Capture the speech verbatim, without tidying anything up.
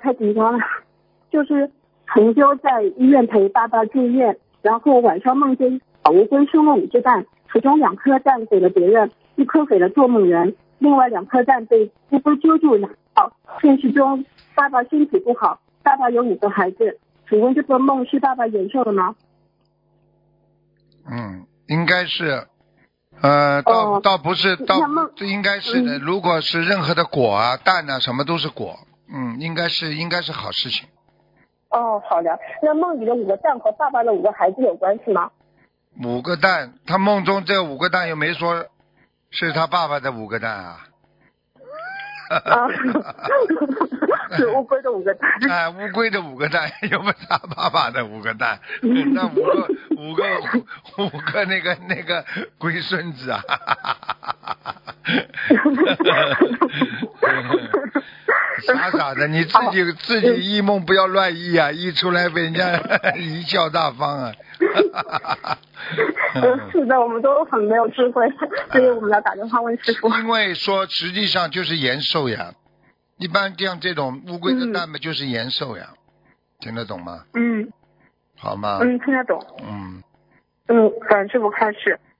太紧张了。就是同修在医院陪爸爸住院，然后晚上梦见小乌龟生了五只蛋，其中两颗蛋给了别人，一颗给了做梦人，另外两颗蛋被乌龟揪住拿到。现实中爸爸身体不好，爸爸有五个孩子，请问这个梦是爸爸延寿的吗？ 嗯，应该是。呃，倒、 哦、 倒不是，倒这应该是的、 嗯。 如果是任何的果啊、蛋啊，什么都是果，嗯，应该是应该是好事情。 哦，好的。那梦里的五个蛋和爸爸的五个孩子有关系吗？ 五个蛋，他梦中这五个蛋又没说是他爸爸的五个蛋啊。 啊，是乌龟的五个蛋。 哎，乌龟的五个蛋，有没有他爸爸的五个蛋？那五个五个五个那个那个龟孙子啊！傻傻的，你自己自己一梦不要乱译啊，译出来被人家贻笑大方啊！ 嗯，是的，我们都很没有智慧，所以我们要打电话问师傅。 因为说实际上就是延寿呀，一般像这种乌龟的蛋嘛就是延寿呀、嗯，听得懂吗？ 嗯， 好吗？ 嗯，听得懂。 嗯嗯，感恩师傅开始。